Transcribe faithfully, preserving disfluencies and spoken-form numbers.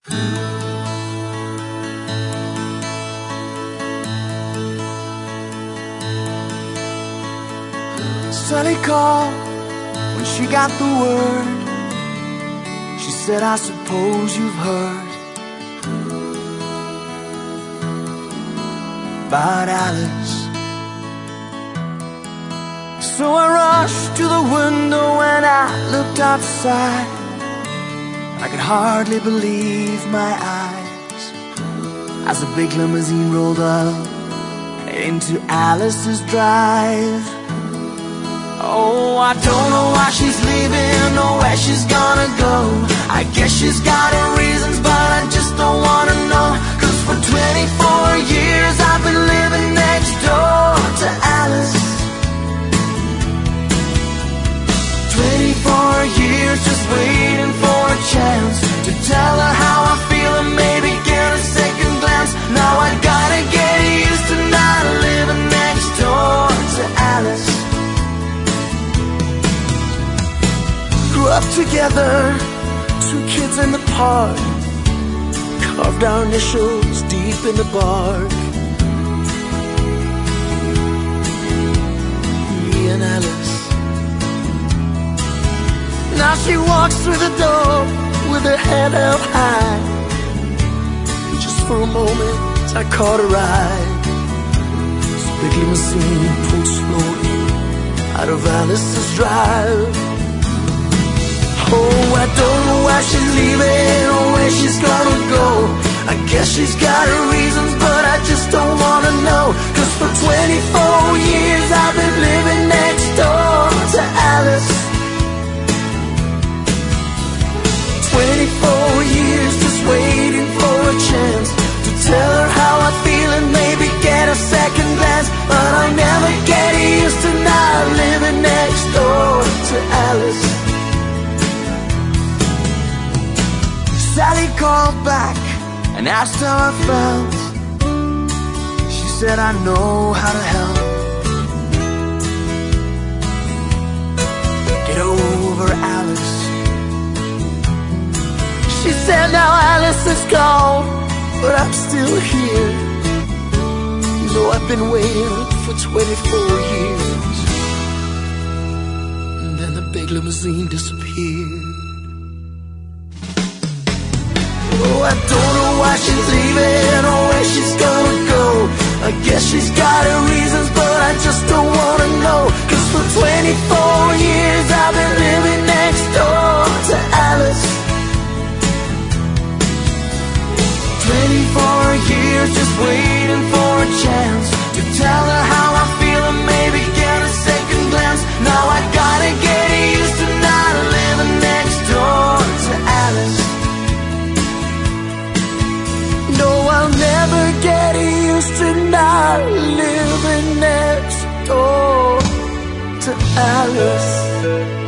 Sally called when she got the word. She said, I suppose you've heard about Alice. So I rushed to the window and I looked outside. I could hardly believe my eyes as a big limousine rolled up into Alice's drive. Oh, I don't know why she's leaving or where she's gonna go. I guess she's got her reasons, but I just don't wanna know. Cause for twenty-four years I've been living next door to Alice. Twenty-four years just waiting for a chance to tell her how I feel and maybe get a second glance. Now I gotta get used to not living next door to Alice. Grew up together, two kids in the park, carved our initials deep in the bark. Me and Alice. Now she walks through the door with her head held high. Just for a moment I caught her eye. This big limousine pulled slowly out of Alice's drive. Oh, I don't know why she's leaving or where she's gonna go. I guess she's got her reasons, but I just don't wanna know. Cause for twenty-four years I've been living next door to Alice. Twenty-four years just waiting for a chance to tell her how I feel and maybe get a second glance. But I'll never get used to not living next door to Alice. Sally called back and asked how I felt. She said, I know how to help. Get over Alice. She said, now Alice is gone, but I'm still here. You know I've been waiting for twenty-four years. And then the big limousine disappeared. Oh, I don't know why she's leaving or where she's gonna go. I guess she's got her reasons, but I just don't wanna know. Cause for twenty-four years I've been living next door to Alice. Twenty-four years just waiting for a chance to tell her how I feel and maybe get a second glance. Now I gotta get used to not living next door to Alice. No, I'll never get used to not living next door to Alice.